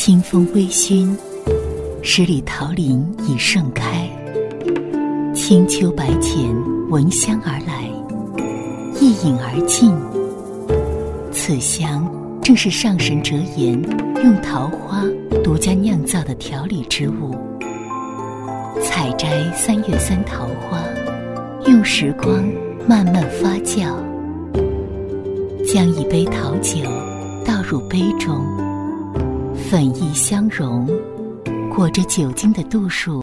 清风微醺，十里桃林已盛开。清秋白浅，闻香而来，一饮而尽。此香正是上神折颜用桃花独家酿造的调理之物。采摘3月3桃花，用时光慢慢发酵，将一杯桃酒倒入杯中，粉液相融，裹着酒精的度数